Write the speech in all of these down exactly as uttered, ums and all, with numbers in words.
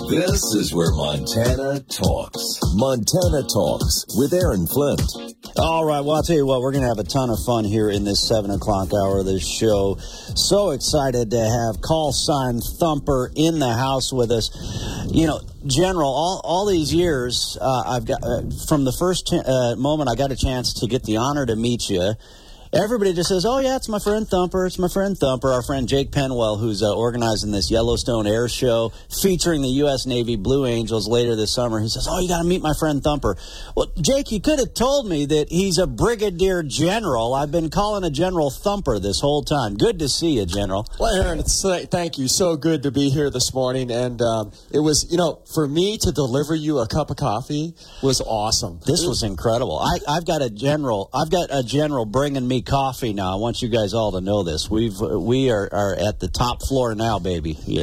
This is where Montana talks. Montana Talks with Aaron Flint. All right, well, I'll tell you what, we're going to have a ton of fun here in this seven o'clock hour of this show. So excited to have Call Sign Thumper in the house with us. You know, General, all, all these years, uh, I've got uh, from the first t- uh, moment I got a chance to get the honor to meet you, everybody just says, oh, yeah, it's my friend Thumper, it's my friend Thumper. Our friend Jake Penwell, who's uh, organizing this Yellowstone Air Show featuring the U S Navy Blue Angels later this summer. He says, oh, you got to meet my friend Thumper. Well, Jake, you could have told me that he's a brigadier general. I've been calling a General Thumper this whole time. Good to see you, General. Well, Aaron, it's, uh, thank you. So good to be here this morning. And um, it was, you know, for me to deliver you a cup of coffee was awesome. This was incredible. I, I've got a general. I've got a general bringing me coffee now. I want you guys all to know this. We've we are, are at the top floor now, baby. Yeah.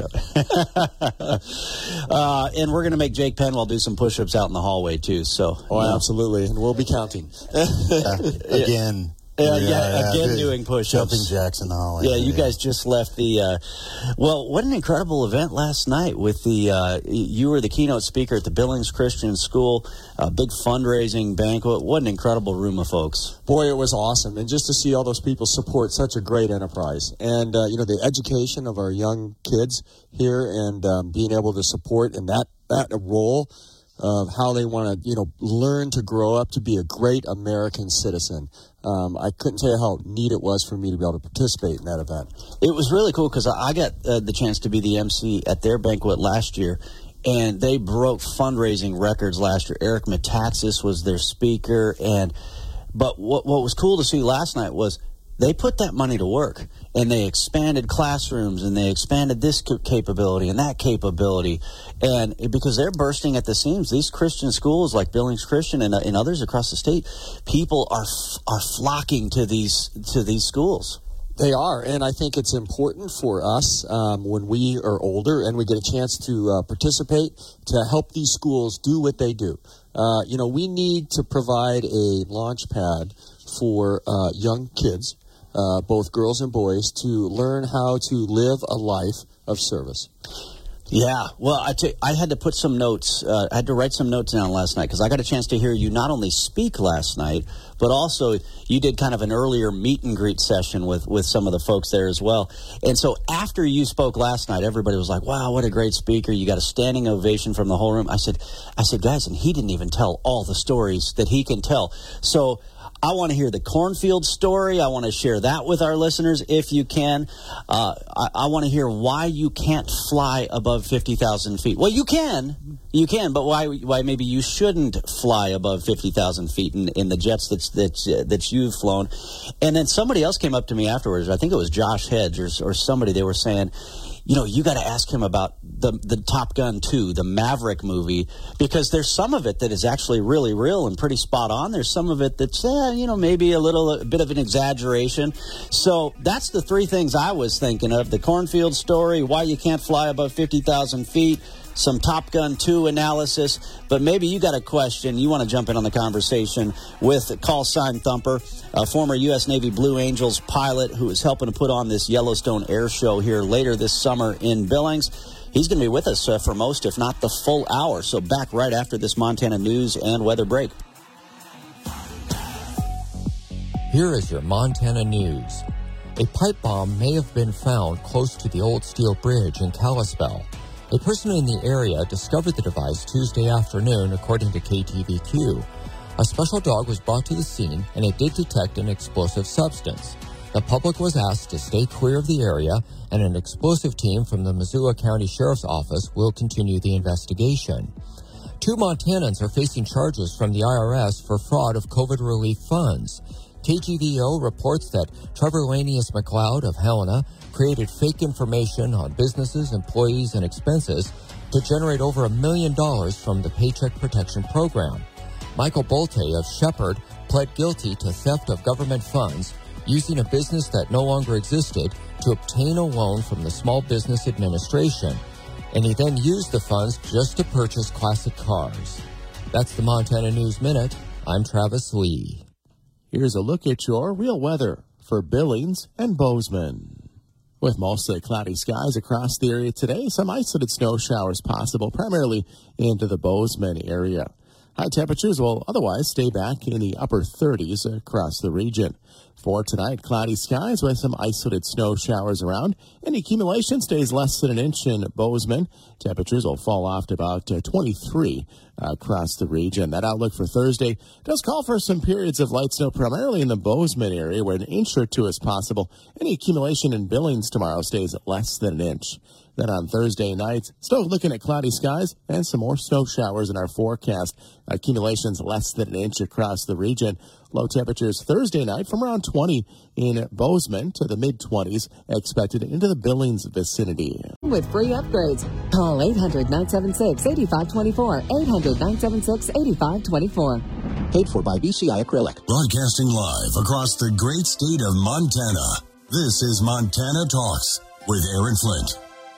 uh, and we're going to make Jake Penwell do some push-ups out in the hallway too. So, oh, you know. Absolutely, and we'll be counting uh, again. Uh, yeah, yeah, again yeah, doing push-ups. Jumping jacks in the hallway. Yeah, you guys just left the, uh, well, what an incredible event last night with the, uh, you were the keynote speaker at the Billings Christian School, a big fundraising banquet. What an incredible room of folks. Boy, it was awesome. And just to see all those people support such a great enterprise. And, uh, you know, the education of our young kids here and um, being able to support in that, that role of how they want to, you know, learn to grow up to be a great American citizen. Um, I couldn't tell you how neat it was for me to be able to participate in that event. It was really cool because I got uh, the chance to be the M C at their banquet last year, and they broke fundraising records last year. Eric Metaxas was their speaker, and but what what was cool to see last night was they put that money to work, and they expanded classrooms, and they expanded this capability and that capability, and because they're bursting at the seams, these Christian schools like Billings Christian and, uh, and others across the state, people are are flocking to these to these schools. They are, and I think it's important for us um, when we are older and we get a chance to uh, participate to help these schools do what they do. Uh, you know, we need to provide a launch pad for uh, young kids, uh, both girls and boys, to learn how to live a life of service. Yeah, well, I, t- I had to put some notes, uh, I had to write some notes down last night because I got a chance to hear you not only speak last night, but also you did kind of an earlier meet and greet session with, with some of the folks there as well. And so after you spoke last night, everybody was like, wow, what a great speaker. You got a standing ovation from the whole room. I said, I said, guys, and he didn't even tell all the stories that he can tell. So I want to hear the cornfield story. I want to share that with our listeners if you can. Uh, I, I want to hear why you can't fly above fifty thousand feet. Well, you can. You can, but why Why maybe you shouldn't fly above fifty thousand feet in, in the jets that's, that's, uh, that you've flown. And then somebody else came up to me afterwards. I think it was Josh Hedge or, or somebody. They were saying, you know, you got to ask him about the the Top Gun two, the Maverick movie, because there's some of it that is actually really real and pretty spot on. There's some of it that's, eh, you know, maybe a little a bit of an exaggeration. So that's the three things I was thinking of: the cornfield story, why you can't fly above fifty thousand feet, some Top Gun two analysis. But maybe you got a question. You want to jump in on the conversation with Call Sign Thumper, a former U S Navy Blue Angels pilot who is helping to put on this Yellowstone Air Show here later this summer in Billings. He's going to be with us uh, for most, if not the full hour. So back right after this Montana news and weather break. Here is your Montana news. A pipe bomb may have been found close to the old steel bridge in Kalispell. A person in the area discovered the device Tuesday afternoon, according to K T V Q. A special dog was brought to the scene, and it did detect an explosive substance. The public was asked to stay clear of the area, and an explosive team from the Missoula County Sheriff's Office will continue the investigation. Two Montanans are facing charges from the I R S for fraud of COVID relief funds. K G V O reports that Trevor Lanius McLeod of Helena created fake information on businesses, employees, and expenses to generate over a million dollars from the Paycheck Protection Program. Michael Bolte of Shepherd pled guilty to theft of government funds using a business that no longer existed to obtain a loan from the Small Business Administration, and he then used the funds just to purchase classic cars. That's the Montana News Minute. I'm Travis Lee. Here's a look at your real weather for Billings and Bozeman. With mostly cloudy skies across the area today, some isolated snow showers possible, primarily into the Bozeman area. High temperatures will otherwise stay back in the upper thirties across the region. For tonight, cloudy skies with some isolated snow showers around, and accumulation stays less than an inch in Bozeman. Temperatures will fall off to about uh, twenty-three uh, across the region. That outlook for Thursday does call for some periods of light snow, primarily in the Bozeman area, where an inch or two is possible. Any accumulation in Billings tomorrow stays at less than an inch. Then on Thursday night, still looking at cloudy skies and some more snow showers in our forecast. Accumulations less than an inch across the region. Low temperatures Thursday night from around twenty in Bozeman to the mid-twenties expected into the Billings vicinity. With free upgrades, call eight hundred, nine seven six, eight five two four, eight hundred, nine seven six, eight five two four. Paid for by B C I Acrylic. Broadcasting live across the great state of Montana. This is Montana Talks with Aaron Flint.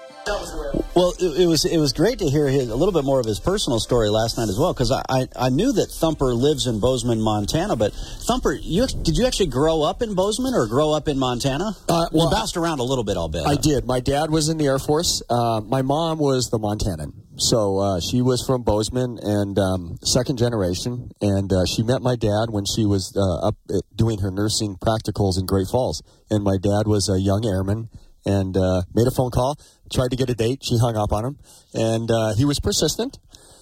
Well, it, it was it was great to hear his, a little bit more of his personal story last night as well, because I, I, I knew that Thumper lives in Bozeman, Montana, but Thumper, you, did you actually grow up in Bozeman or grow up in Montana? Uh, well, you bounced around a little bit, I'll bet. I did. My dad was in the Air Force. Uh, my mom was the Montanan. So uh, she was from Bozeman and um, second generation, and uh, she met my dad when she was uh, up at doing her nursing practicals in Great Falls, and my dad was a young airman. And uh, made a phone call, tried to get a date. She hung up on him. And uh, he was persistent.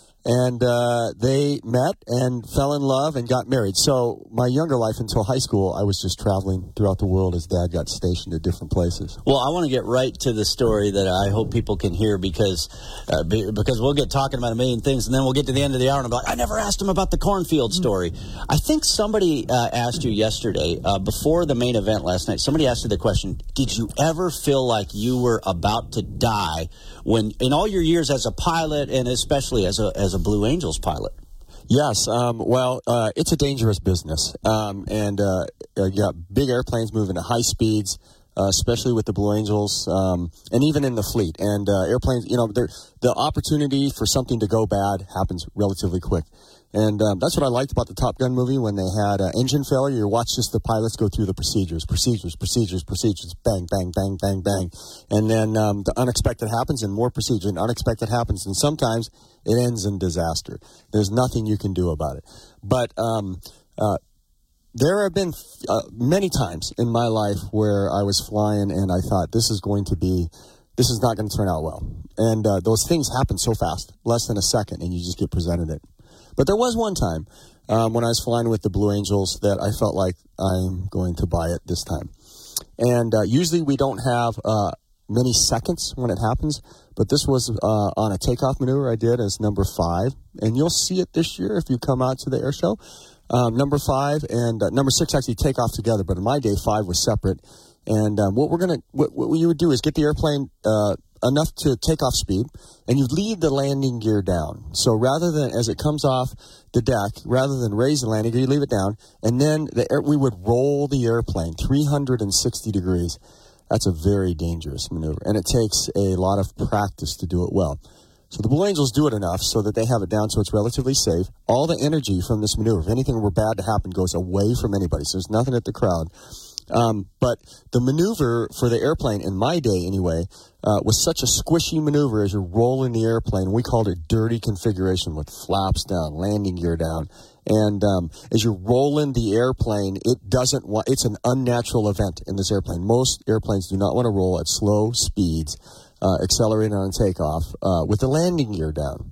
And uh, they met and fell in love and got married. So my younger life until high school, I was just traveling throughout the world as Dad got stationed at different places. Well, I want to get right to the story that I hope people can hear, because uh, be, because we'll get talking about a million things, and then we'll get to the end of the hour and I'll be like, I never asked him about the cornfield story. Mm-hmm. I think somebody uh, asked you yesterday, uh, before the main event last night, somebody asked you the question, did you ever feel like you were about to die when, in all your years as a pilot and especially as a as a Blue Angels pilot? Yes. Um, well, uh, it's a dangerous business. Um, and uh, you got big airplanes moving at high speeds, uh, especially with the Blue Angels, um, and even in the fleet. And uh, airplanes, you know, the opportunity for something to go bad happens relatively quick. And um, that's what I liked about the Top Gun movie when they had uh, engine failure. You watch just the pilots go through the procedures, procedures, procedures, procedures, bang, bang, bang, bang, bang. And then um, the unexpected happens and more procedure, and unexpected happens. And sometimes it ends in disaster. There's nothing you can do about it. But um, uh, there have been uh, many times in my life where I was flying and I thought, this is going to be, this is not going to turn out well. And uh, those things happen so fast, less than a second, and you just get presented it. But there was one time um, when I was flying with the Blue Angels that I felt like I'm going to buy it this time. And uh, usually we don't have uh, many seconds when it happens, but this was uh, on a takeoff maneuver I did as number five. And you'll see it this year if you come out to the air show. Um, number five and uh, number six actually take off together, but in my day, five was separate. And um, what we're gonna, what, what you would do is get the airplane uh, enough to take off speed, and you leave the landing gear down. So rather than, as it comes off the deck, rather than raise the landing gear, you leave it down, and then the air, we would roll the airplane three hundred sixty degrees. That's a very dangerous maneuver, and it takes a lot of practice to do it well. So the Blue Angels do it enough so that they have it down so it's relatively safe. All the energy from this maneuver, if anything were bad to happen, goes away from anybody. So there's nothing at the crowd. Um, but the maneuver for the airplane, in my day anyway, uh, was such a squishy maneuver as you're rolling the airplane. We called it dirty configuration with flaps down, landing gear down. And um, as you're rolling the airplane, it doesn't want, it's an unnatural event in this airplane. Most airplanes do not want to roll at slow speeds, uh, accelerating on takeoff, uh, with the landing gear down.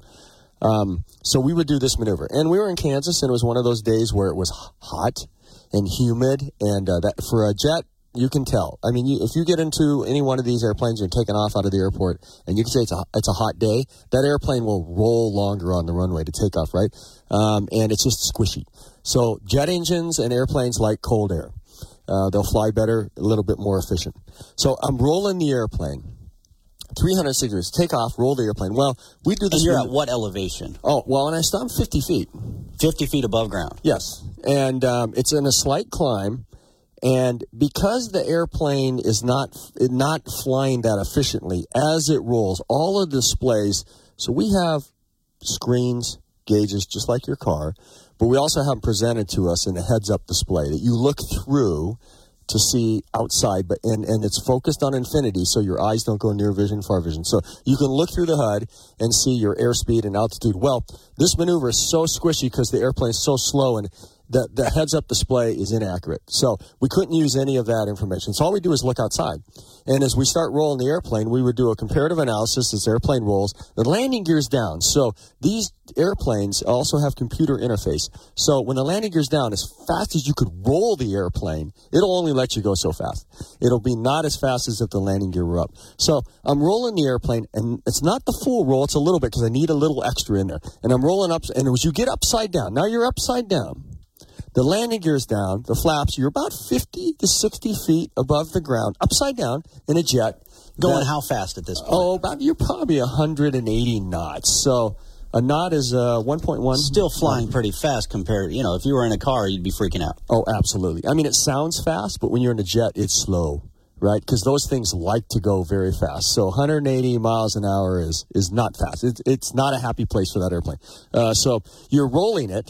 Um, so we would do this maneuver. And we were in Kansas, and it was one of those days where it was hot and humid, and uh, that for a jet, you can tell. I mean, you, if you get into any one of these airplanes, you're taking off out of the airport, and you can say it's a it's a hot day, that airplane will roll longer on the runway to take off, right? Um, and it's just squishy. So jet engines and airplanes like cold air. Uh, they'll fly better, a little bit more efficient. So I'm rolling the airplane. three hundred sixty degrees, take off, roll the airplane. Well, we do this. And you're when, at what elevation? Oh, well, and I stop fifty feet. fifty feet above ground. Yes. And um, it's in a slight climb. And because the airplane is not not flying that efficiently, as it rolls, all of the displays, so we have screens, gauges, just like your car, but we also have them presented to us in a heads-up display that you look through to see outside, but and, and it's focused on infinity, so your eyes don't go near vision, far vision. So you can look through the H U D and see your airspeed and altitude. Well, this maneuver is so squishy because the airplane is so slow, and the, the heads-up display is inaccurate. So we couldn't use any of that information. So all we do is look outside. And as we start rolling the airplane, we would do a comparative analysis as the airplane rolls. The landing gear's down. So these airplanes also have computer interface. So when the landing gear's down, as fast as you could roll the airplane, it'll only let you go so fast. It'll be not as fast as if the landing gear were up. So I'm rolling the airplane, and it's not the full roll. It's a little bit because I need a little extra in there. And I'm rolling up, and as you get upside down, now you're upside down. The landing gear's down, the flaps, you're about fifty to sixty feet above the ground, upside down in a jet. Going that, how fast at this point? Oh, about, you're probably one hundred eighty knots. So a knot is uh, one point one. Still flying pretty fast compared, you know, if you were in a car, you'd be freaking out. Oh, absolutely. I mean, it sounds fast, but when you're in a jet, it's slow, right? Because those things like to go very fast. So one hundred eighty miles an hour is, is not fast. It's, it's not a happy place for that airplane. Uh, so you're rolling it.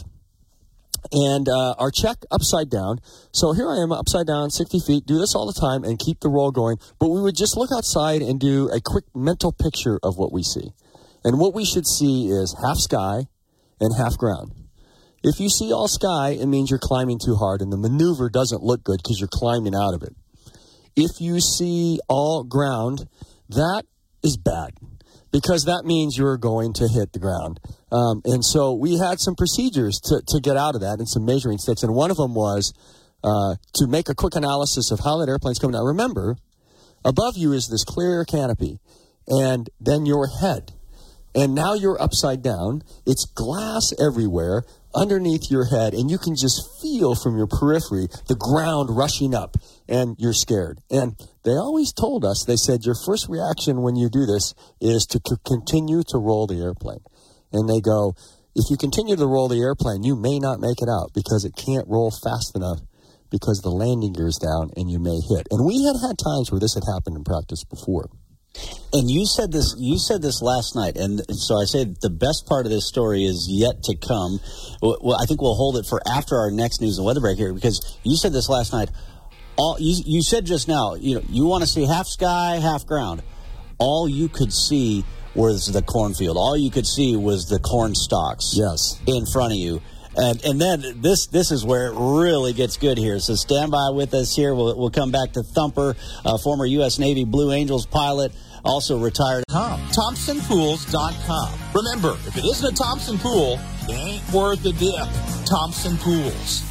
And uh, our check upside down. So here I am upside down, sixty feet, do this all the time and keep the roll going. But we would just look outside and do a quick mental picture of what we see. And what we should see is half sky and half ground. If you see all sky, it means you're climbing too hard and the maneuver doesn't look good because you're climbing out of it. If you see all ground, that is bad, because that means you're going to hit the ground. Um, and so we had some procedures to, to get out of that and some measuring sticks. And one of them was uh, to make a quick analysis of how that airplane's coming down. Remember, above you is this clear canopy, and then your head. And now you're upside down. It's glass everywhere underneath your head, and you can just feel from your periphery the ground rushing up, and you're scared. And they always told us, they said, your first reaction when you do this is to c- continue to roll the airplane. And they go, if you continue to roll the airplane, you may not make it out because it can't roll fast enough because the landing gear's down and you may hit. And we had had times where this had happened in practice before. And you said this you said this last night, and so I said the best part of this story is yet to come. Well, I think we'll hold it for after our next news and weather break here, because you said this last night. All you, you said just now, you know, you want to see half sky, half ground. All you could see was the cornfield. All you could see was the corn stalks. Yes. In front of you. And and then this this is where it really gets good here. So stand by with us here. We'll we'll come back to Thumper, uh, former U S Navy Blue Angels pilot, also retired. Thompson Pools dot com. Remember, if it isn't a Thompson pool, it ain't worth the dip. Thompson Pools.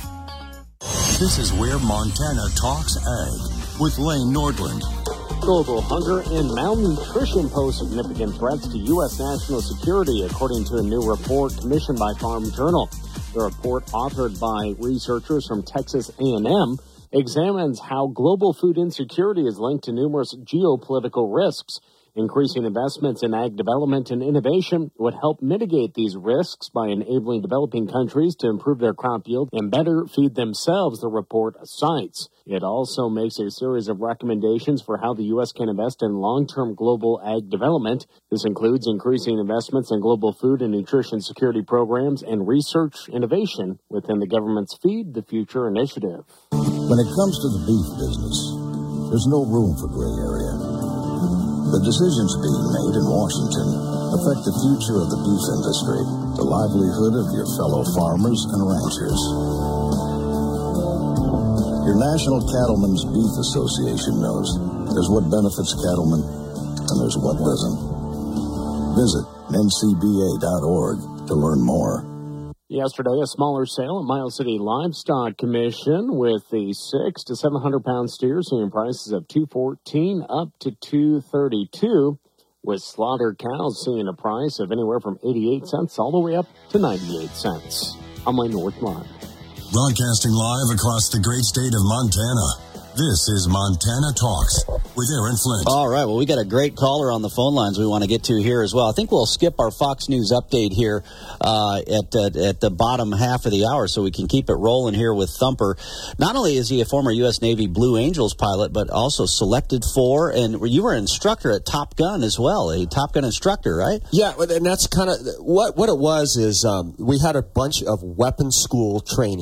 This is Where Montana Talks Ag with Lane Nordland. Global hunger and malnutrition pose significant threats to U S national security, according to a new report commissioned by Farm Journal. The report, authored by researchers from Texas A and M, examines how global food insecurity is linked to numerous geopolitical risks. Increasing investments in ag development and innovation would help mitigate these risks by enabling developing countries to improve their crop yield and better feed themselves, the report cites. It also makes a series of recommendations for how the U S can invest in long-term global ag development. This includes increasing investments in global food and nutrition security programs and research innovation within the government's Feed the Future initiative. When it comes to the beef business, there's no room for gray area. The decisions being made in Washington affect the future of the beef industry, the livelihood of your fellow farmers and ranchers. Your National Cattlemen's Beef Association knows there's what benefits cattlemen and there's what doesn't. Visit N C B A dot org to learn more. Yesterday, a smaller sale at Miles City Livestock Commission with the six to seven hundred pound steers seeing prices of two fourteen up to two thirty-two, with slaughtered cows seeing a price of anywhere from eighty-eight cents all the way up to ninety-eight cents. I'm Lane Northline. Broadcasting live across the great state of Montana. This is Montana Talks with Aaron Flint. All right, well, we got a great caller on the phone lines we want to get to here as well. I think we'll skip our Fox News update here uh, at, at at the bottom half of the hour so we can keep it rolling here with Thumper. Not only is he a former U S Navy Blue Angels pilot, but also selected for, and you were an instructor at Top Gun as well, a Top Gun instructor, right? Yeah, and that's kind of what what it was is um, we had a bunch of weapons school training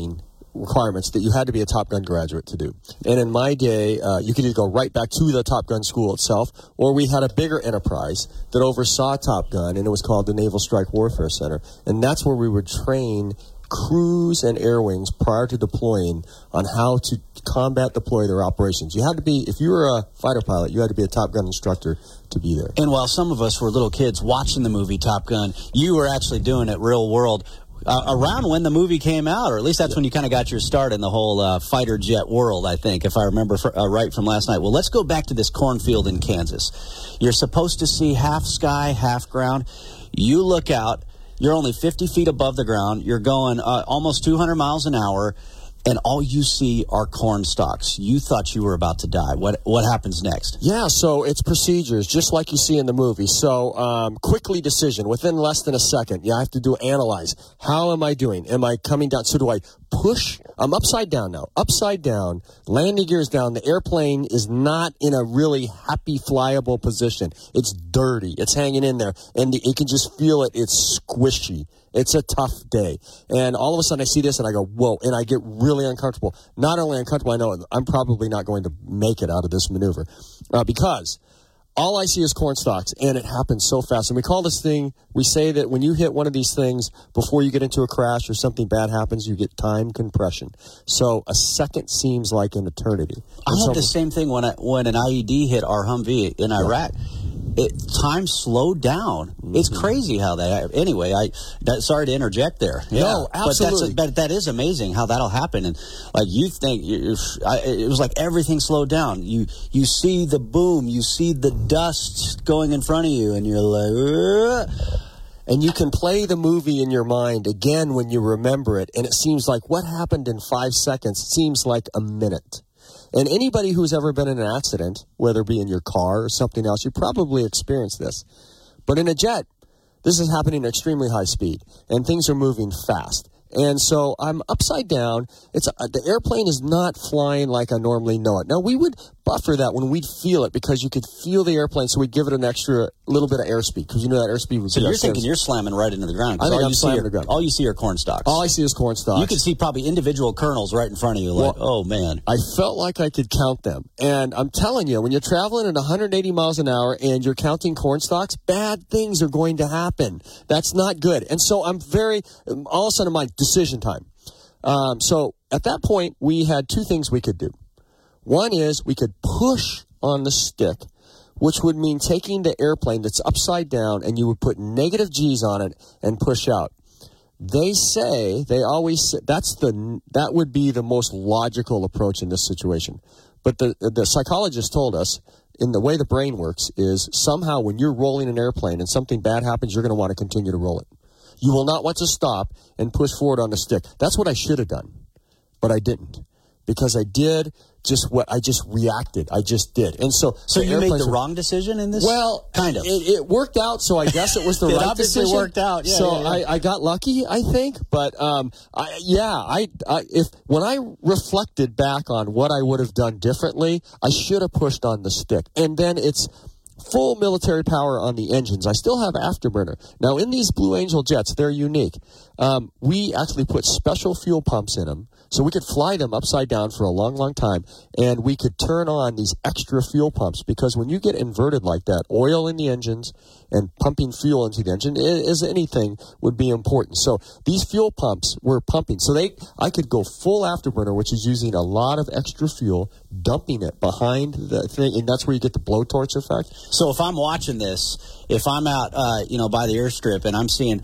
requirements that you had to be a Top Gun graduate to do. And in my day, uh, you could either go right back to the Top Gun school itself, or we had a bigger enterprise that oversaw Top Gun, and it was called the Naval Strike Warfare Center. And that's where we would train crews and air wings prior to deploying on how to combat deploy their operations. You had to be, if you were a fighter pilot, you had to be a Top Gun instructor to be there. And while some of us were little kids watching the movie Top Gun, you were actually doing it real world uh, around when the movie came out, or at least that's yeah. when you kind of got your start in the whole uh, fighter jet world, I think, if I remember for, uh, right from last night. Well, let's go back to this cornfield in Kansas. You're supposed to see half sky, half ground. You look out. You're only fifty feet above the ground. You're going uh, almost two hundred miles an hour, and all you see are corn stalks. You thought you were about to die. What what happens next? Yeah, so it's procedures, just like you see in the movie. So um, quickly decision, within less than a second. You have to do analyze. How am I doing? Am I coming down? So do I push? I'm upside down now. Upside down. Landing gears down. The airplane is not in a really happy, flyable position. It's dirty. It's hanging in there. And the, you can just feel it. It's squishy. It's a tough day. And all of a sudden I see this and I go, whoa, and I get really uncomfortable. Not only uncomfortable, I know I'm probably not going to make it out of this maneuver uh, because all I see is corn stalks, and it happens so fast. And we call this thing, we say that when you hit one of these things, before you get into a crash or something bad happens, you get time compression. So a second seems like an eternity. I had so, the same thing when I, when an I E D hit our Humvee in Iraq. Yeah. It, time slowed down. Mm-hmm. It's crazy how that. Anyway, I that, sorry to interject there. Yeah, no, absolutely. But, that's, but that is amazing how that'll happen. And like you think, you, I, it was like everything slowed down. You you see the boom, you see the dust going in front of you, and you're like. Ugh. And you can play the movie in your mind again when you remember it, and it seems like what happened in five seconds seems like a minute. And anybody who's ever been in an accident, whether it be in your car or something else, you probably experienced this. But in a jet, this is happening at extremely high speed, and things are moving fast. And so I'm upside down. It's uh, the airplane is not flying like I normally know it. Now, we would buffer that when we'd feel it because you could feel the airplane, so we'd give it an extra little bit of airspeed because you know that airspeed would So you're thinking you're slamming right into the ground. I think all I'm you slamming see are, the ground. All you see are corn stalks. All I see is corn stalks. You could see probably individual kernels right in front of you like, well, oh, man. I felt like I could count them. And I'm telling you, when you're traveling at one hundred eighty miles an hour and you're counting corn stalks, bad things are going to happen. That's not good. And so I'm very, all of a sudden, my decision time. Um, so at that point, we had two things we could do. One is we could push on the stick, which would mean taking the airplane that's upside down and you would put negative G's on it and push out. They say, they always say, that's the, that would be the most logical approach in this situation. But the, the psychologist told us in the way the brain works is somehow when you're rolling an airplane and something bad happens, you're going to want to continue to roll it. You will not want to stop and push forward on the stick. That's what I should have done, but I didn't because I did just what I just reacted. I just did, and so so you made the were, wrong decision in this. Well, kind of. It, it worked out, so I guess it was the it right obviously decision. Worked out. Yeah, so yeah, yeah. I, I got lucky, I think. But um, I, yeah, I, I if when I reflected back on what I would have done differently, I should have pushed on the stick, and then it's. Full military power on the engines. I still have afterburner. Now, in these Blue Angel jets, they're unique. Um, we actually put special fuel pumps in them, so we could fly them upside down for a long, long time, and we could turn on these extra fuel pumps, because when you get inverted like that, oil in the engines and pumping fuel into the engine, as anything, would be important. So these fuel pumps were pumping. So they, I could go full afterburner, which is using a lot of extra fuel, dumping it behind the thing, and that's where you get the blowtorch effect. So if I'm watching this, if I'm out, uh, you know, by the airstrip and I'm seeing,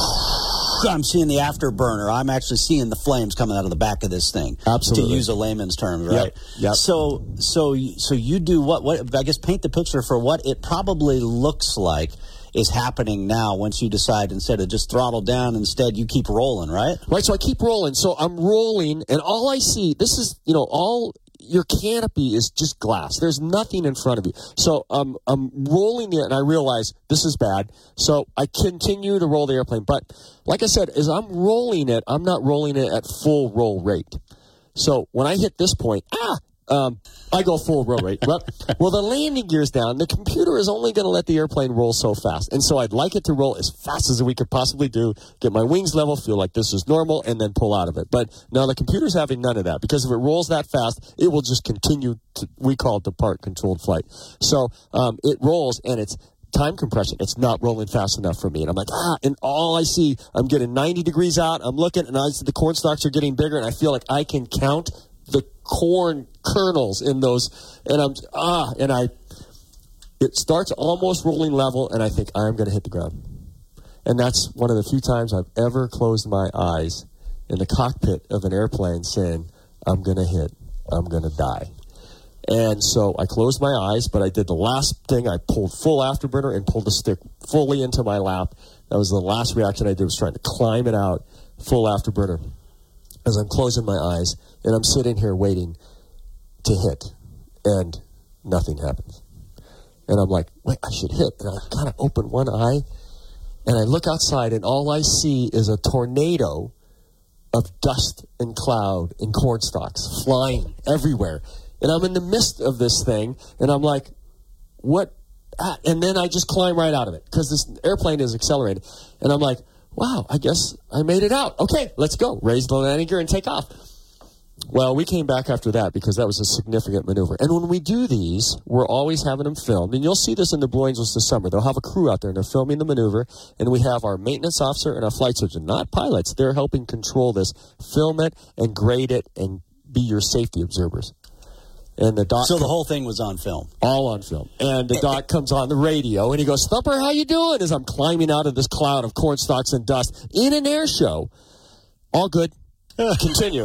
I'm seeing the afterburner, I'm actually seeing the flames coming out of the back of this thing. Absolutely. To use a layman's terms, right? Yep. Yep. So, so, so you do what? What? I guess paint the picture for what it probably looks like is happening now once you decide instead of just throttle down, instead you keep rolling, right? Right. So I keep rolling. So I'm rolling, and all I see, this is, you know, all. Your canopy is just glass. There's nothing in front of you. So um, I'm rolling it, and I realize this is bad. So I continue to roll the airplane. But like I said, as I'm rolling it, I'm not rolling it at full roll rate. So when I hit this point, ah, um, I go full roll rate. Well, well, the landing gear's down. The computer is only going to let the airplane roll so fast. And so I'd like it to roll as fast as we could possibly do, get my wings level, feel like this is normal, and then pull out of it. But now the computer's having none of that, because if it rolls that fast, it will just continue to, we call it depart-controlled flight. So um, it rolls, and it's time compression. It's not rolling fast enough for me. And I'm like, ah, and all I see, I'm getting ninety degrees out. I'm looking, and I, the corn stalks are getting bigger, and I feel like I can count the corn kernels in those, and I'm, ah, and I, it starts almost rolling level, and I think I'm going to hit the ground. And that's one of the few times I've ever closed my eyes in the cockpit of an airplane saying, I'm going to hit, I'm going to die. And so I closed my eyes, but I did the last thing. I pulled full afterburner and pulled the stick fully into my lap. That was the last reaction I did, was trying to climb it out, full afterburner, as I'm closing my eyes. And I'm sitting here waiting to hit, and nothing happens. And I'm like, wait, I should hit. And I kind of open one eye, and I look outside, and all I see is a tornado of dust and cloud and corn stalks flying everywhere. And I'm in the midst of this thing, and I'm like, what? Ah, and then I just climb right out of it, because this airplane is accelerated. And I'm like, wow, I guess I made it out. Okay, let's go. Raise the landing gear and take off. Well, we came back after that because that was a significant maneuver. And when we do these, we're always having them filmed. And you'll see this in the Blue Angels this summer. They'll have a crew out there, and they're filming the maneuver. And we have our maintenance officer and our flight surgeon, not pilots. They're helping control this, film it, and grade it, and be your safety observers. And the doc so the whole thing was on film. All on film. And the doc comes on the radio, and he goes, Thumper, how you doing? As I'm climbing out of this cloud of corn stalks and dust in an air show. All good. Continue.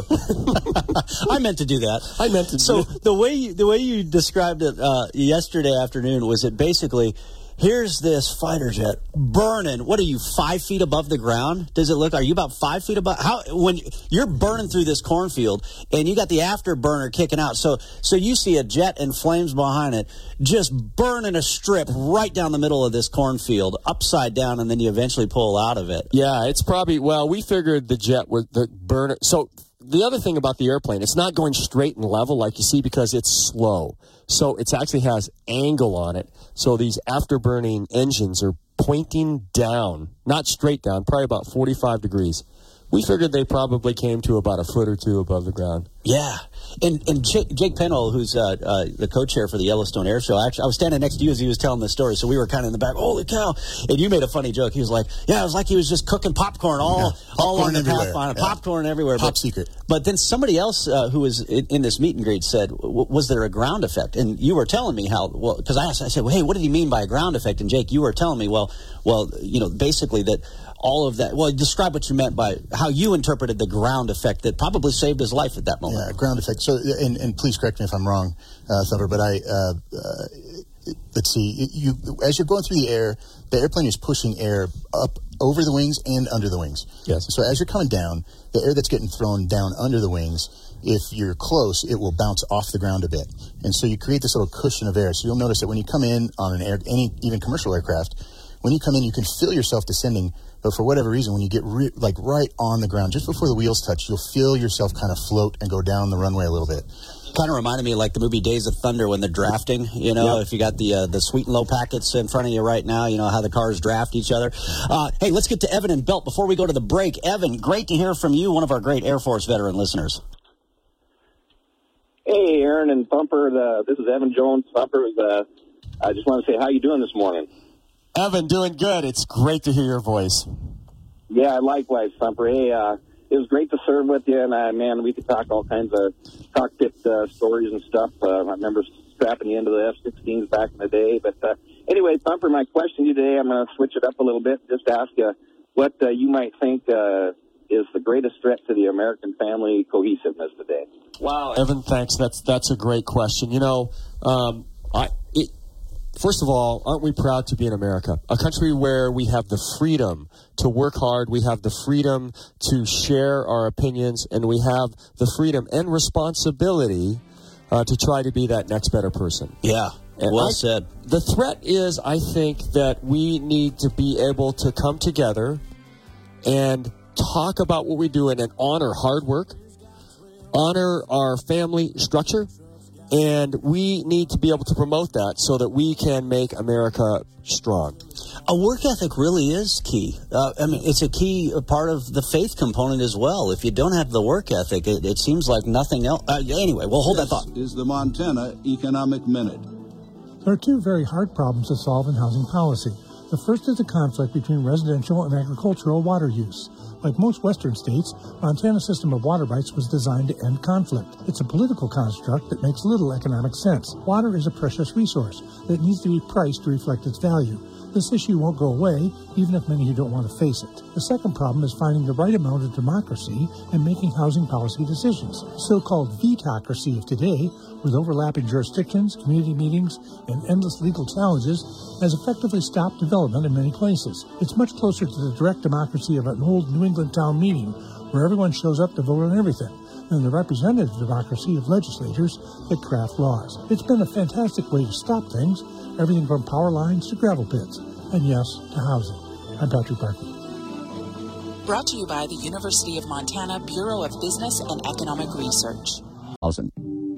I meant to do that. I meant to. So do the way you, the way you described it uh, yesterday afternoon was it basically, here's this fighter jet burning. What are you, five feet above the ground? Does it look? Are you about five feet above? How when you're burning through this cornfield and you got the afterburner kicking out? So so you see a jet and flames behind it, just burning a strip right down the middle of this cornfield, upside down, and then you eventually pull out of it. Yeah, it's probably, well, we figured the jet was the burner. So the other thing about the airplane, it's not going straight and level like you see, because it's slow. So it actually has angle on it. So these afterburning engines are pointing down, not straight down, probably about forty-five degrees. We figured they probably came to about a foot or two above the ground. Yeah. And and Jake, Jake Penhall, who's uh, uh, the co-chair for the Yellowstone Air Show, actually, I was standing next to you as he was telling this story, so we were kind of in the back, holy cow. And you made a funny joke. He was like, yeah, it was like he was just cooking popcorn all, yeah. all popcorn on the everywhere. Pathfinder. Yeah. Popcorn everywhere. Top but, secret. But then somebody else uh, who was in, in this meet and greet said, w- was there a ground effect? And you were telling me how, well, because I asked, I said, well, hey, what did he mean by a ground effect? And Jake, you were telling me, well, well, you know, basically that all of that, well, describe what you meant by how you interpreted the ground effect that probably saved his life at that moment. Yeah, ground effect. So, and, and please correct me if I'm wrong, uh, Thumper, but I, uh, uh, let's see, you, as you're going through the air, the airplane is pushing air up over the wings and under the wings. Yes. So as you're coming down, the air that's getting thrown down under the wings, if you're close, it will bounce off the ground a bit. And so you create this little cushion of air. So you'll notice that when you come in on an air, any, even commercial aircraft, when you come in, you can feel yourself descending, but for whatever reason, when you get re- like right on the ground, just before the wheels touch, you'll feel yourself kind of float and go down the runway a little bit. Kind of reminded me of like the movie Days of Thunder when they're drafting, you know, yep. If you got the uh, the sweet and low packets in front of you right now, you know, how the cars draft each other. Uh, hey, let's get to Evan and Belt before we go to the break. Evan, great to hear from you, one of our great Air Force veteran listeners. Hey, Aaron and Thumper, the, this is Evan Jones. Thumper, uh, I just want to say, how you doing this morning? Evan, doing good. It's great to hear your voice. Yeah, likewise, Thumper. Hey, uh, it was great to serve with you, and uh, man, we could talk all kinds of cockpit uh, stories and stuff. Uh, I remember strapping you into the F sixteens back in the day. But uh, anyway, Thumper, my question to you today, I'm going to switch it up a little bit, just to ask you what uh, you might think uh, is the greatest threat to the American family cohesiveness today. Wow, Evan, thanks. That's that's a great question. You know, um, I. It, First of all, aren't we proud to be in America? A country where we have the freedom to work hard, we have the freedom to share our opinions, and we have the freedom and responsibility uh, to try to be that next better person. Yeah, and well I, said. The threat is, I think, that we need to be able to come together and talk about what we do and honor hard work, honor our family structure, And we need to be able to promote that so that we can make America strong. A work ethic really is key. Uh, I mean, it's a key part of the faith component as well. If you don't have the work ethic, it, it seems like nothing else. Uh, anyway, we'll hold this that thought. This is the Montana Economic Minute. There are two very hard problems to solve in housing policy. The first is the conflict between residential and agricultural water use. Like most Western states, Montana's system of water rights was designed to end conflict. It's a political construct that makes little economic sense. Water is a precious resource that needs to be priced to reflect its value. This issue won't go away, even if many who don't want to face it. The second problem is finding the right amount of democracy and making housing policy decisions. The so-called vetocracy of today, with overlapping jurisdictions, community meetings, and endless legal challenges, has effectively stopped development in many places. It's much closer to the direct democracy of an old New England town meeting, where everyone shows up to vote on everything, than the representative democracy of legislators that craft laws. It's been a fantastic way to stop things, everything from power lines to gravel pits, and yes, to housing. I'm Patrick Parkey. Brought to you by the University of Montana Bureau of Business and Economic Research. Housing.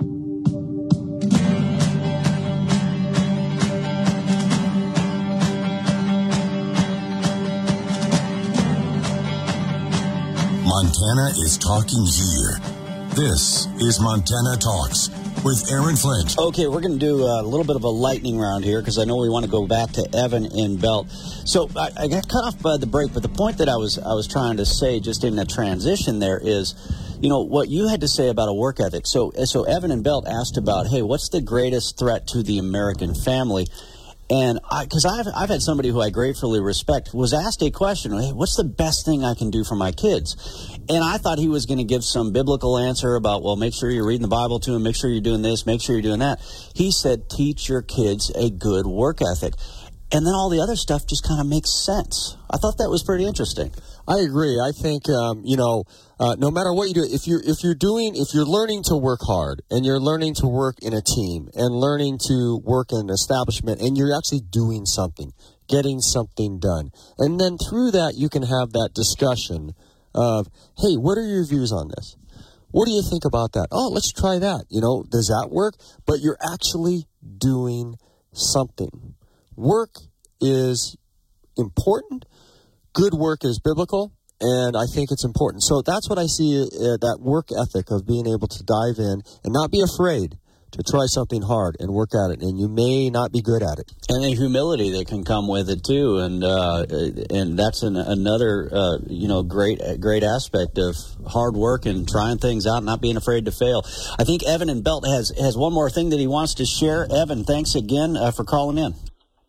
Montana is talking here. This is Montana Talks with Aaron Flint. Okay, we're going to do a little bit of a lightning round here because I know we want to go back to Evan in Belt. So I, I got cut off by the break, but the point that I was I was trying to say just in the transition there is, you know, what you had to say about a work ethic. So, so Evan in Belt asked about, hey, what's the greatest threat to the American family? And I, because I've, I've had somebody who I gratefully respect was asked a question, hey, what's the best thing I can do for my kids? And I thought he was going to give some biblical answer about, well, make sure you're reading the Bible to them, make sure you're doing this, make sure you're doing that. He said, teach your kids a good work ethic. And then all the other stuff just kind of makes sense. I thought that was pretty interesting. I agree. I think, um, you know, uh, no matter what you do, if you're, if you're doing, if you're learning to work hard and you're learning to work in a team and learning to work in an establishment and you're actually doing something, getting something done. And then through that, you can have that discussion of, hey, what are your views on this? What do you think about that? Oh, let's try that. You know, does that work? But you're actually doing something. Work is important. Good work is biblical, and I think it's important. So that's what I see, uh, that work ethic of being able to dive in and not be afraid to try something hard and work at it, and you may not be good at it. And the humility that can come with it, too, and uh, and that's an, another, uh, you know, great great aspect of hard work and trying things out, not being afraid to fail. I think Evan in Belt has, has one more thing that he wants to share. Evan, thanks again uh, for calling in.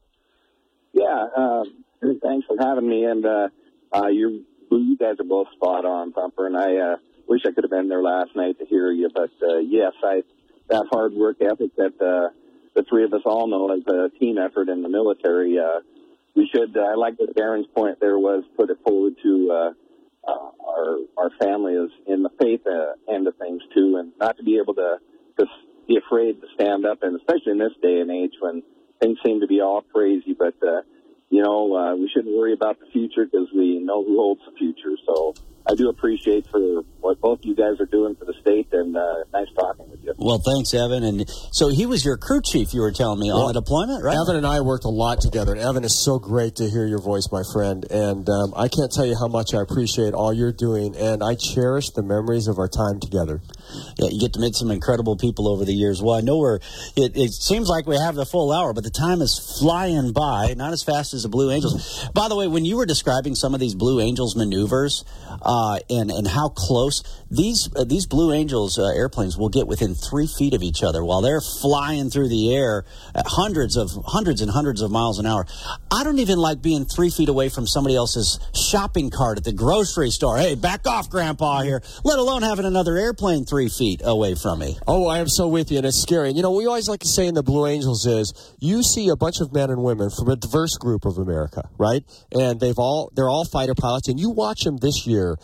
Yeah, uh, thanks for having me, and uh, uh, you you guys are both spot on, Thumper, and I uh, wish I could have been there last night to hear you, but uh, yes, I that hard work ethic that uh, the three of us all know as a team effort in the military, uh, we should, uh, I like that Darren's point there was put it forward to uh, uh, our our family is in the faith uh, end of things, too, and not to be able to, to be afraid to stand up, and especially in this day and age when things seem to be all crazy, but, uh, you know, uh, we shouldn't worry about the future because we know who holds the future. So I do appreciate for what both you guys are doing for the state, and uh, nice talking with you. Well, thanks, Evan. And so he was your crew chief, you were telling me, well, on the deployment, right? Evan and I worked a lot together, and Evan is so great to hear your voice, my friend. And um, I can't tell you how much I appreciate all you're doing, and I cherish the memories of our time together. Yeah, you get to meet some incredible people over the years. Well, I know we're, it, it seems like we have the full hour, but the time is flying by, not as fast as the Blue Angels. By the way, when you were describing some of these Blue Angels maneuvers uh, and, and how close, these uh, these Blue Angels uh, airplanes will get within three feet of each other while they're flying through the air at hundreds of hundreds and hundreds of miles an hour. I don't even like being three feet away from somebody else's shopping cart at the grocery store. Hey, back off, Grandpa here, let alone having another airplane three feet away from me. Oh, I am so with you, and it's scary. And, you know, we always like to say in the Blue Angels is you see a bunch of men and women from a diverse group of America, right? And they've all, they're all fighter pilots, and you watch them this year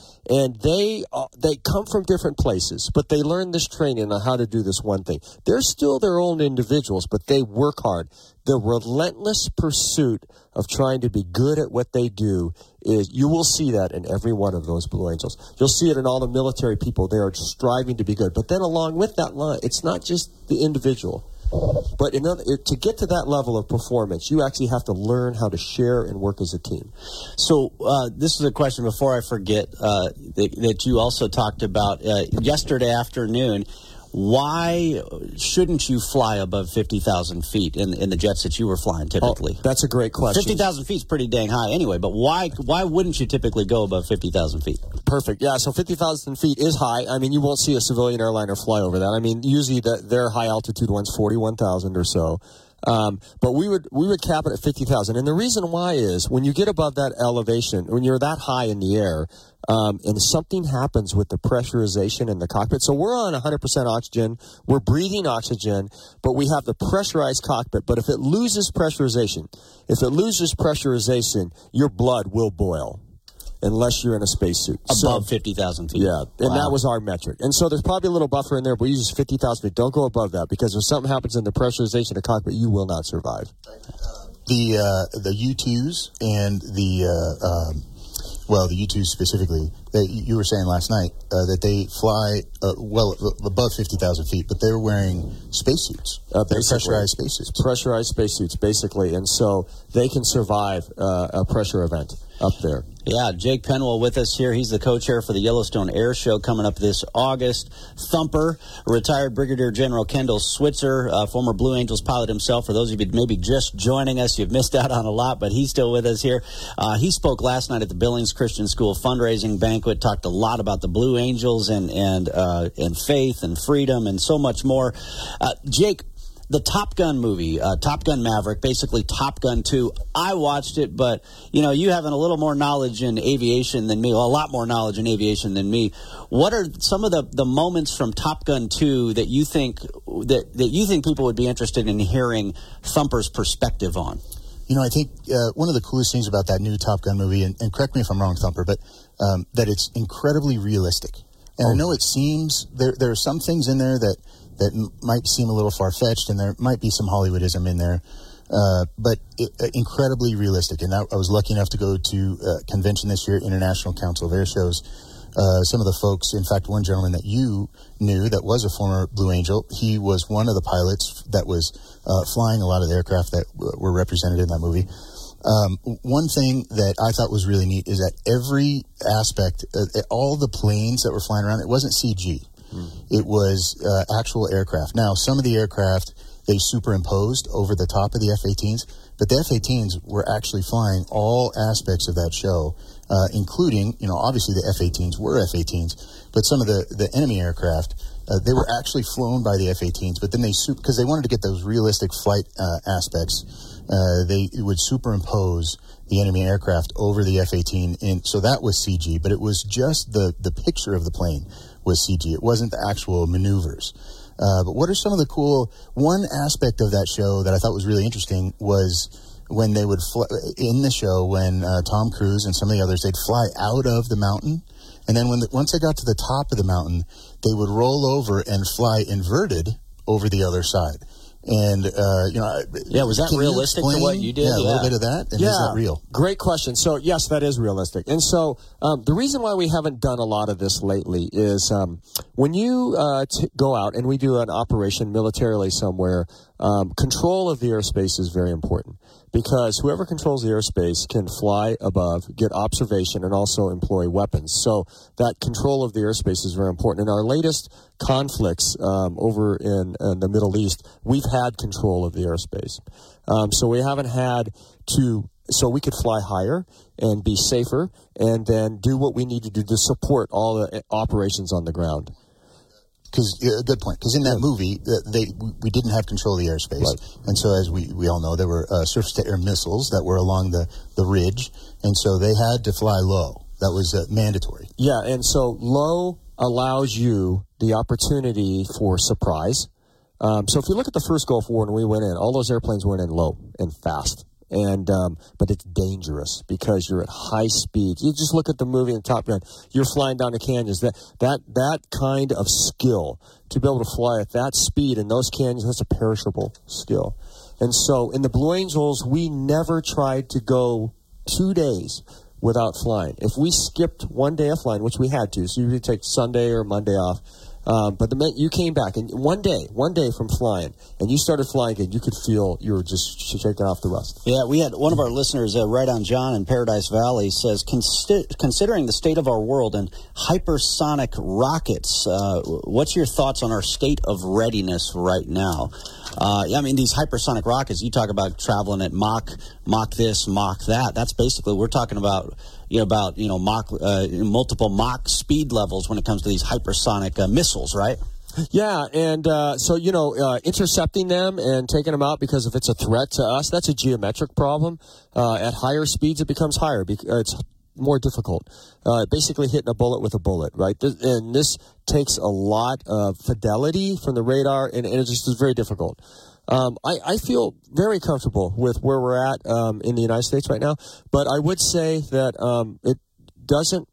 And they uh, they come from different places, but they learn this training on how to do this one thing. They're still their own individuals, but they work hard. The relentless pursuit of trying to be good at what they do is, you will see that in every one of those Blue Angels. You'll see it in all the military people. They are striving to be good. But then along with that line, it's not just the individual. But in other, to get to that level of performance, you actually have to learn how to share and work as a team. So uh, this is a question before I forget uh, that, that you also talked about uh, yesterday afternoon. Why shouldn't you fly above fifty thousand feet in, in the jets that you were flying typically? Oh, that's a great question. fifty thousand feet is pretty dang high anyway, but why why wouldn't you typically go above fifty thousand feet? Perfect. Yeah, so fifty thousand feet is high. I mean, you won't see a civilian airliner fly over that. I mean, usually the, their high-altitude one's forty-one thousand or so. Um, but we would we would cap it at fifty thousand. And the reason why is when you get above that elevation, when you're that high in the air, um, and something happens with the pressurization in the cockpit. So we're on one hundred percent oxygen. We're breathing oxygen, but we have the pressurized cockpit. But if it loses pressurization, if it loses pressurization, your blood will boil. Unless you're in a spacesuit. Above so, fifty thousand feet. Yeah, and wow. that was our metric. And so there's probably a little buffer in there, but we use fifty thousand feet. Don't go above that, because if something happens in the pressurization of the cockpit, you will not survive. The uh, the U twos and the, uh, um, well, the U twos specifically, they, you were saying last night uh, that they fly uh, well above fifty thousand feet, but they were wearing spacesuits. Uh, They're pressurized spacesuits. Pressurized spacesuits, basically. And so they can survive uh, a pressure event up there. Yeah, Jake Penwell with us here. He's the co-chair for the Yellowstone Air Show coming up this August. Thumper, retired Brigadier General Kendall Switzer, uh, former Blue Angels pilot himself. For those of you maybe just joining us, you've missed out on a lot, but he's still with us here. Uh, he spoke last night at the Billings Christian School fundraising banquet, talked a lot about the Blue Angels and and uh, and faith and freedom and so much more. Uh, Jake, the Top Gun movie, uh, Top Gun Maverick, basically Top Gun two. I watched it, but, you know, you having a little more knowledge in aviation than me, well, a lot more knowledge in aviation than me. What are some of the, the moments from Top Gun two that you think that, that you think people would be interested in hearing Thumper's perspective on? You know, I think uh, one of the coolest things about that new Top Gun movie, and, and correct me if I'm wrong, Thumper, but um, that it's incredibly realistic. And oh. I know it seems, there there are some things in there that that m- might seem a little far-fetched, and there might be some Hollywoodism in there, uh, but it, uh, incredibly realistic. And I, I was lucky enough to go to a convention this year, International Council of Air Shows. Uh, some of the folks, in fact, one gentleman that you knew that was a former Blue Angel, he was one of the pilots that was uh, flying a lot of the aircraft that w- were represented in that movie. Um, one thing that I thought was really neat is that every aspect, uh, all the planes that were flying around, it wasn't C G. It was uh, actual aircraft. Now, some of the aircraft, they superimposed over the top of the F eighteens, but the F eighteens were actually flying all aspects of that show, uh, including, you know, obviously the F eighteens were F eighteens, but some of the, the enemy aircraft, uh, they were actually flown by the F eighteens, but then they, because they wanted to get those realistic flight uh, aspects, uh, they would superimpose the enemy aircraft over the F eighteen, and so that was C G, but it was just the, the picture of the plane was C G. It wasn't the actual maneuvers. Uh, but what are some of the cool, one aspect of that show that I thought was really interesting was when they would, fly, in the show, when uh, Tom Cruise and some of the others, they'd fly out of the mountain, and then when the, once they got to the top of the mountain, they would roll over and fly inverted over the other side. And, uh, you know, yeah, was that realistic to what you did? Yeah, a yeah. little bit of that. And yeah, is that real? Great question. So, yes, that is realistic. And so, um, the reason why we haven't done a lot of this lately is um, when you uh, t- go out and we do an operation militarily somewhere, um, control of the airspace is very important. Because whoever controls the airspace can fly above, get observation, and also employ weapons. So that control of the airspace is very important. In our latest conflicts um, over in, in the Middle East, we've had control of the airspace. Um, so we haven't had to, so we could fly higher and be safer and then do what we need to do to support all the operations on the ground. Because uh, good point. Because in that movie, uh, they we didn't have control of the airspace, right. And so as we, we all know, there were uh, surface-to-air missiles that were along the, the ridge, and so they had to fly low. That was uh, mandatory. Yeah, and so low allows you the opportunity for surprise. Um, so if you look at the first Gulf War when we went in, all those airplanes went in low and fast. and um, but it's dangerous because you're at high speed. You just look at the movie in Top Gun. You're flying down the canyons. That that that kind of skill to be able to fly at that speed in those canyons, that's a perishable skill. And so in the Blue Angels, we never tried to go two days without flying. If we skipped one day of flying, which we had to, so you would take Sunday or Monday off, um, but the minute you came back, and one day, one day from flying, and you started flying again, you could feel you were just shaking off the rust. Yeah, we had one of our listeners, uh, Right on John in Paradise Valley, says, Consi- considering the state of our world and hypersonic rockets, uh, what's your thoughts on our state of readiness right now? Uh, I mean, these hypersonic rockets, you talk about traveling at Mach, Mach this, Mach that. That's basically, we're talking about, you know, about, you know, Mach, uh, multiple Mach speed levels when it comes to these hypersonic uh, missiles, right? Yeah, and uh, so, you know, uh, intercepting them and taking them out because if it's a threat to us, that's a geometric problem. Uh, at higher speeds, it becomes higher. It's more difficult. Uh, basically hitting a bullet with a bullet, right? This, and this takes a lot of fidelity from the radar, and, and it just is very difficult. Um, I, I feel very comfortable with where we're at um, in the United States right now, but I would say that um, it doesn't.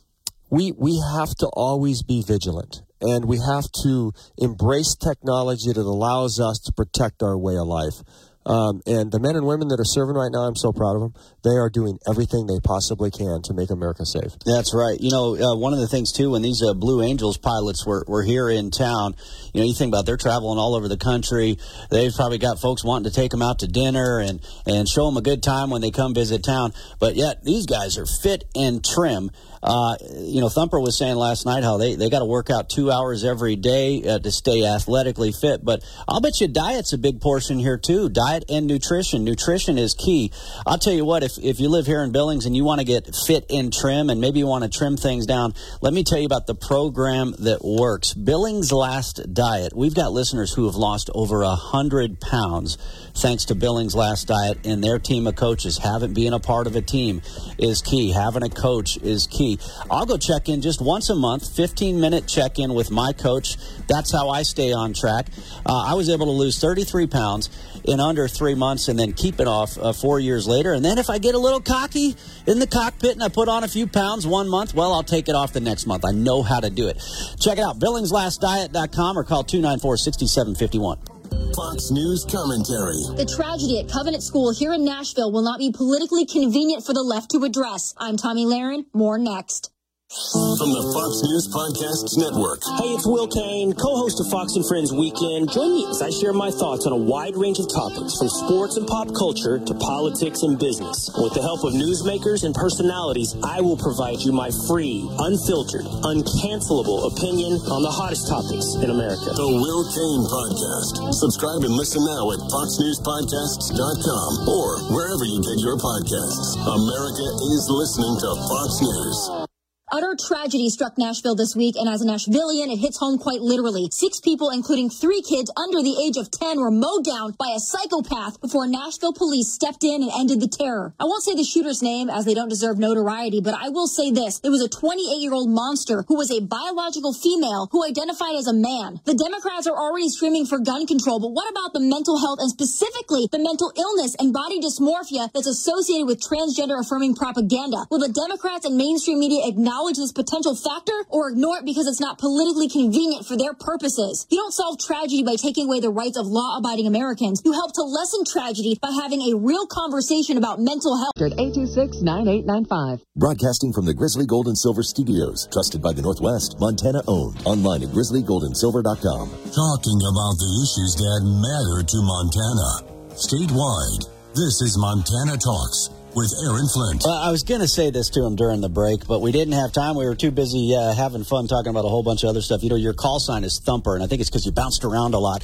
We we have to always be vigilant, and we have to embrace technology that allows us to protect our way of life. Um, and the men and women that are serving right now, I'm so proud of them. They are doing everything they possibly can to make America safe. That's right. You know, uh, one of the things, too, when these uh, Blue Angels pilots were, were here in town, you know, you think about they're traveling all over the country. They've probably got folks wanting to take them out to dinner and, and show them a good time when they come visit town. But yet, these guys are fit and trim. Uh, you know, Thumper was saying last night how they, they got to work out two hours every day uh, to stay athletically fit. But I'll bet you diet's a big portion here, too. Diet and nutrition. Nutrition is key. I'll tell you what, if, if you live here in Billings and you want to get fit and trim and maybe you want to trim things down, let me tell you about the program that works. Billings Last Diet. We've got listeners who have lost over one hundred pounds thanks to Billings Last Diet and their team of coaches. Having being a part of a team is key. Having a coach is key. I'll go check in just once a month, fifteen-minute check-in with my coach. That's how I stay on track. Uh, I was able to lose thirty-three pounds in under three months and then keep it off uh, four years later. And then if I get a little cocky in the cockpit and I put on a few pounds one month, well, I'll take it off the next month. I know how to do it. Check it out, billings last diet dot com or call two nine four, six seven five one. Fox News commentary. The tragedy at Covenant School here in Nashville will not be politically convenient for the left to address. I'm Tommy Lahren. More next. From the Fox News Podcasts Network. Hey, it's Will Kane, co-host of Fox and Friends Weekend. Join me as I share my thoughts on a wide range of topics, from sports and pop culture to politics and business. With the help of newsmakers and personalities, I will provide you my free, unfiltered, uncancelable opinion on the hottest topics in America. The Will Kane Podcast. Subscribe and listen now at fox news podcasts dot com or wherever you get your podcasts. America is listening to Fox News. Utter tragedy struck Nashville this week, and as a Nashvillian, it hits home quite literally. Six people, including three kids under the age of ten, were mowed down by a psychopath before Nashville police stepped in and ended the terror. I won't say the shooter's name, as they don't deserve notoriety, but I will say this. It was a twenty-eight-year-old monster who was a biological female who identified as a man. The Democrats are already screaming for gun control, but what about the mental health and specifically the mental illness and body dysmorphia that's associated with transgender-affirming propaganda? Will the Democrats and mainstream media acknowledge this potential factor or ignore it because it's not politically convenient for their purposes? You don't solve tragedy by taking away the rights of law-abiding Americans. You help to lessen tragedy by having a real conversation about mental health. eight two six, nine eight nine five. Broadcasting from the Grizzly Gold and Silver Studios, trusted by the Northwest, Montana owned. Online at grizzly gold and silver dot com. Talking about the issues that matter to Montana. Statewide, this is Montana Talks with Aaron Flint. Well, I was going to say this to him during the break, but we didn't have time. We were too busy uh, having fun talking about a whole bunch of other stuff. You know, your call sign is Thumper, and I think it's because you bounced around a lot.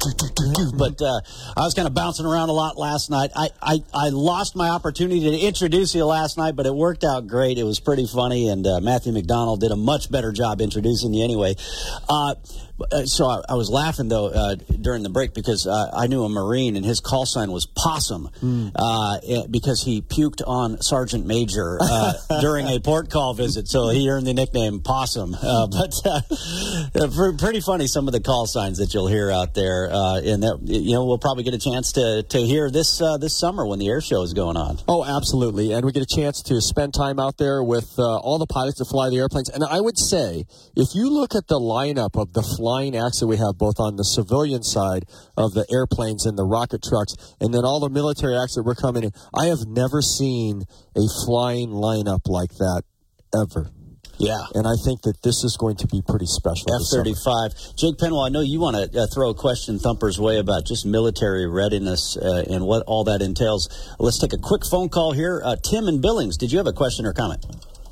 But uh, I was kind of bouncing around a lot last night. I, I, I lost my opportunity to introduce you last night, but it worked out great. It was pretty funny, and uh, Matthew McDonald did a much better job introducing you anyway. Uh, so I, I was laughing, though, uh, during the break because uh, I knew a Marine, and his call sign was Possum mm. uh, because he puked on Sergeant Major uh, during a port call visit, so he earned the nickname Possum. Uh, but uh, pretty funny, some of the call signs that you'll hear out there, uh, and that, you know, we'll probably get a chance to to hear this uh, this summer when the air show is going on. Oh, absolutely, and we get a chance to spend time out there with uh, all the pilots that fly the airplanes. And I would say, if you look at the lineup of the flying acts that we have, both on the civilian side of the airplanes and the rocket trucks, and then all the military acts that we're coming in, I have never seen a flying lineup like that ever. Yeah. And I think that this is going to be pretty special. F thirty-five. Jake Penwell, I know you want to uh, throw a question Thumper's way about just military readiness uh, and what all that entails. Let's take a quick phone call here. Uh, Tim in Billings, did you have a question or comment?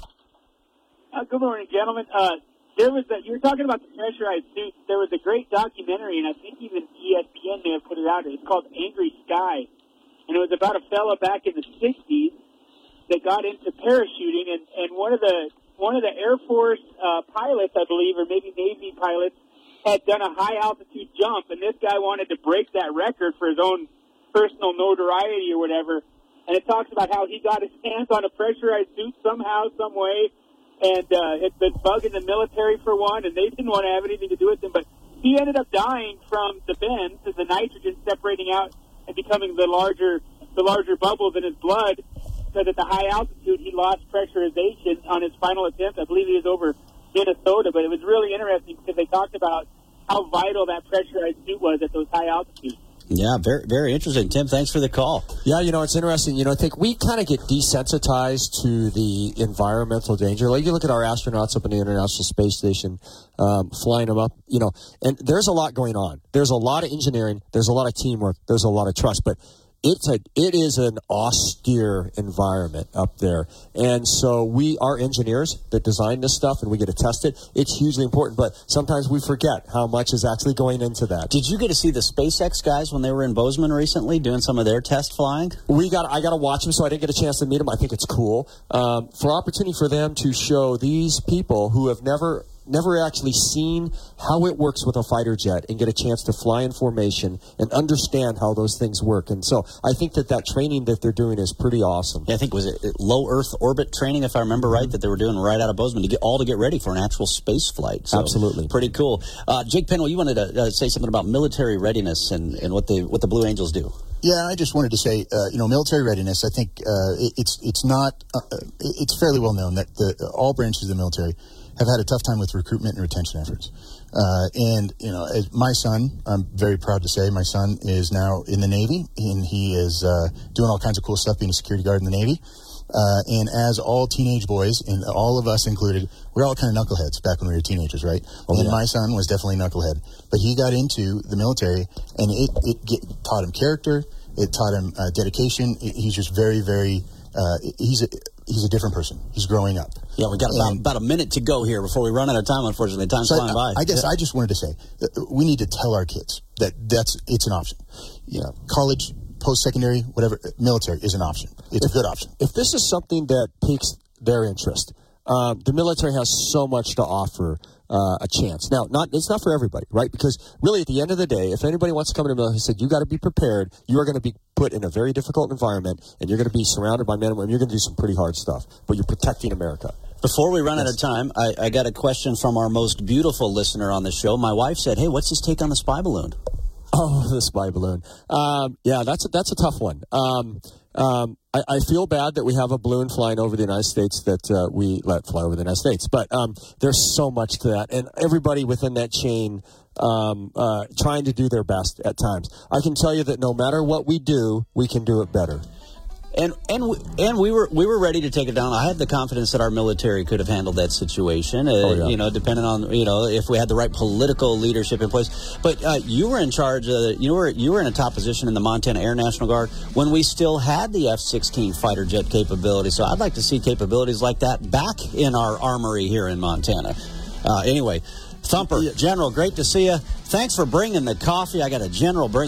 Uh, good morning, gentlemen. Uh, there was a, you were talking about the pressurized suits. There was a great documentary, and I think even E S P N may have put it out. It's called Angry Sky, and it was about a fella back in the sixties that got into parachuting, and, and one of the one of the Air Force uh, pilots, I believe, or maybe Navy pilots, had done a high-altitude jump, and this guy wanted to break that record for his own personal notoriety or whatever. And it talks about how he got his hands on a pressurized suit somehow, some way, and uh, had been bugging the military for one, and they didn't want to have anything to do with him. But he ended up dying from the bends, as the nitrogen separating out and becoming the larger, the larger bubbles in his blood. So at the high altitude, he lost pressurization on his final attempt. I believe he was over Minnesota, but it was really interesting because they talked about how vital that pressurized suit was at those high altitudes. Yeah, very very interesting. Tim, thanks for the call. Yeah, you know, it's interesting. You know, I think we kind of get desensitized to the environmental danger. Like you look at our astronauts up in the International Space Station, um, flying them up, you know, and there's a lot going on. There's a lot of engineering. There's a lot of teamwork. There's a lot of trust. But It's a, it is an austere environment up there. And so we are engineers that design this stuff, and we get to test it. It's hugely important, but sometimes we forget how much is actually going into that. Did you get to see the SpaceX guys when they were in Bozeman recently doing some of their test flying? We got. I got to watch them, so I didn't get a chance to meet them. I think it's cool. Um, for opportunity for them to show these people who have never... never actually seen how it works with a fighter jet and get a chance to fly in formation and understand how those things work. And so I think that that training that they're doing is pretty awesome. Yeah, I think, was it low Earth orbit training, if I remember right, that they were doing right out of Bozeman to get all to get ready for an actual space flight. So, absolutely. Pretty cool. Uh, Jake Penwell, you wanted to uh, say something about military readiness and, and what, the, what the Blue Angels do. Yeah, I just wanted to say, uh, you know, military readiness, I think uh, it, it's it's not, uh, it's fairly well known that the, all branches of the military have had a tough time with recruitment and retention efforts. Uh, and, you know, as my son, I'm very proud to say, my son is now in the Navy, and he is uh, doing all kinds of cool stuff, being a security guard in the Navy. Uh, and as all teenage boys, and all of us included, we're all kind of knuckleheads back when we were teenagers, right? Oh, and yeah. My son was definitely a knucklehead. But he got into the military, and it, it get, taught him character, it taught him uh, dedication. It, he's just very, very, uh, he's a, he's a different person. He's growing up. Yeah, we got about, and, about a minute to go here before we run out of time, unfortunately. Time's so flying I, by. I guess yeah. I just wanted to say, that we need to tell our kids that that's it's an option. You know, college, post-secondary, whatever, military is an option. It's if, a good option. If this is something that piques their interest, um, the military has so much to offer uh, a chance. Now, not it's not for everybody, right? Because really, at the end of the day, if anybody wants to come into the military, he said, you got to be prepared. You are going to be put in a very difficult environment, and you're going to be surrounded by men and women. You're going to do some pretty hard stuff, but you're protecting America. Before we run out of time, I, I got a question from our most beautiful listener on the show. My wife said, hey, what's his take on the spy balloon? Oh, the spy balloon. Um, yeah, that's a, that's a tough one. Um, um, I, I feel bad that we have a balloon flying over the United States that uh, we let fly over the United States. But um, there's so much to that. And everybody within that chain um, uh, trying to do their best at times. I can tell you that no matter what we do, we can do it better. And and we, and we were we were ready to take it down. I had the confidence that our military could have handled that situation. Uh, oh, yeah. You know, depending on you know if we had the right political leadership in place. But uh, you were in charge. Of, you were you were in a top position in the Montana Air National Guard when we still had the F sixteen fighter jet capability. So I'd like to see capabilities like that back in our armory here in Montana. Uh, anyway, Thumper, General, great to see you. Thanks for bringing the coffee. I got a General bring.